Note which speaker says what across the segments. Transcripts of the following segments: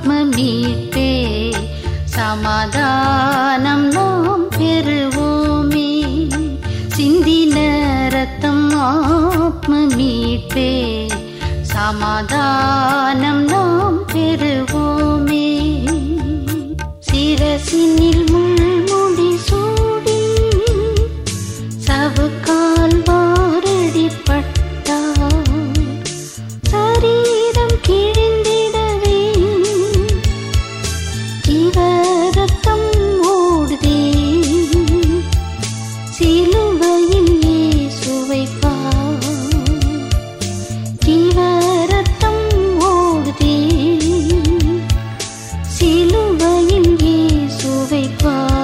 Speaker 1: ஆத்ம மீட்பே சமாதானம் நாம் பெறுவோமே. சிந்தின ரத்தம் ஆத்ம மீட்பே சமாதானம் நாம் பெறுவோமே. சிரசினில் முள்முடி சூடி சவுக்கால் வாரடிப்பட்டார், சரீரம் கிழிந்திடவே ஜீவரத்தம் ஓடுதே. சிலுவையில் இயேசுவை பார், ஜீவரத்தம் ஓடுதே. சிலுவையில் இயேசுவை பார்.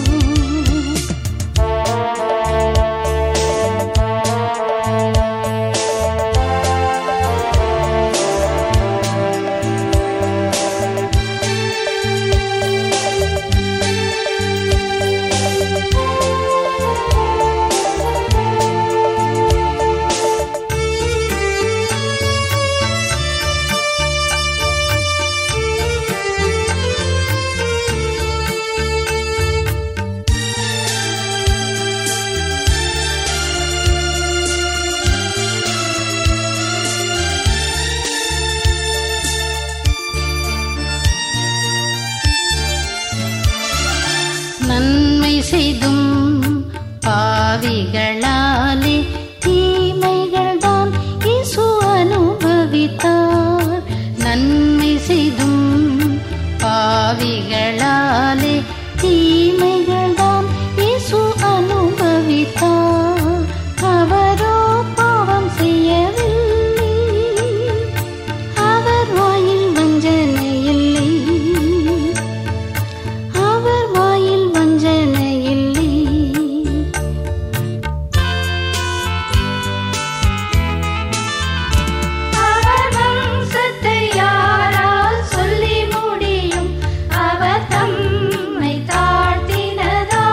Speaker 1: நன்மை செய்தும் பாவிகளாலே தீமைகள் தான் இயேசு அனுபவித்தார். நன்மை செய்தும் பாவிகளாலே தீமைகள் தான் இயேசு அனுபவித்தார். அவரோ பாவம் செய்யவில்லை, அவர் வாயில் வஞ்சனை இல்லை, அவர் வாயில் வஞ்சனை இல்லை. அவர் வம்சத்தை யாரால் சொல்லி முடியும், அவர் தம்மை தாழ்த்தினதா.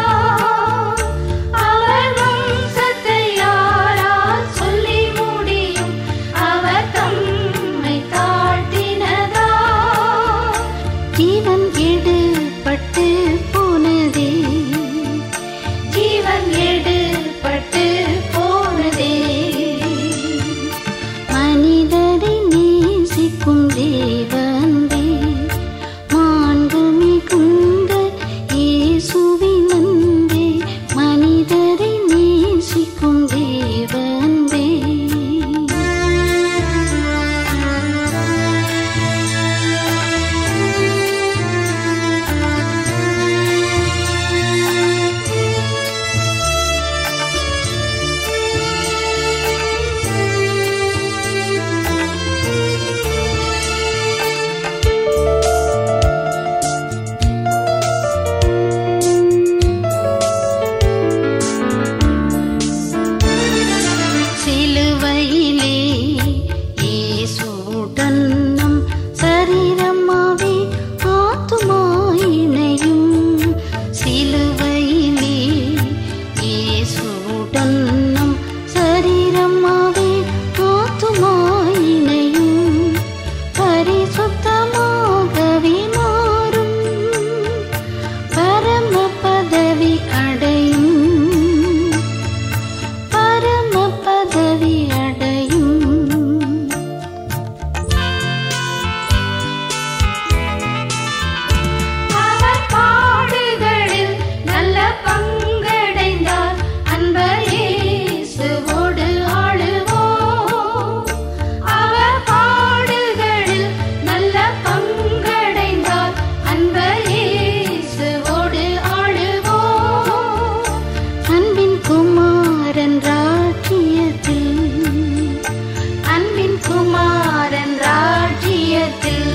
Speaker 1: அவர் வம்சத்தை யாரால் சொல்லி முடியும், அவர் தம்மை தாழ்த்தினதா. ஜீவன் எடுபட்டு போனதே, ஜீவன் எடுபட்டு போனதே. மனிதரை நேசிக்கும் தேவன்பே, மாண்பு மிகுந்த இயேசுவின் அன்பே. மனிதரை நேசிக்கும் தேவன்பே. சிலுவையிலே இயேசுவுடன் நம் சரீரமாவே ஆத்துமா இணையும். சிலுவையிலே இயேசுவுடன் நம் சரீரமாவே ஆத்துமா இணையும். பரிசுத்தமாகவே மாறும், பரம பதவி அடையும், பரம பதவி அடையும். அவர் பாடுகளில் நல்ல பங்கடைந்தார், அன்பர் இயேசுவோடு ஆளுவோம். அவர் பாடுகளில் நல்ல பங்கடைந்தார், அன்பர் இயேசுவோடு ஆளுவோம். அன்பின் குமாரன் ராஜ்யத்தில், அன்பின் குமாரன் ராஜ்யத்தில்.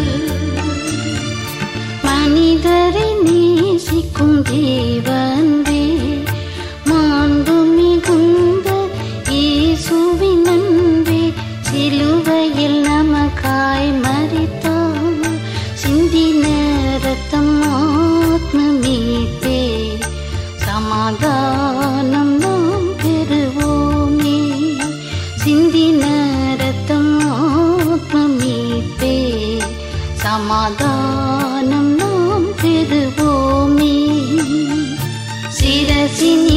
Speaker 1: மனிதரை நேசிக்கும் தேவன்பே, மாண்பு மிகுந்த இயேசுவின் அன்பே. சிலுவையில் நமக்காய் மரித்தார், சிந்தின ரத்தம் ஆத்ம மீட்பே சமாதானம் நாம் பெறுவோமே. சிந்தின ரத்தம் ஆத்ம மீட்பே சமாதானம் சமாதானம் நாம் பெறுவோமே. சிரசினி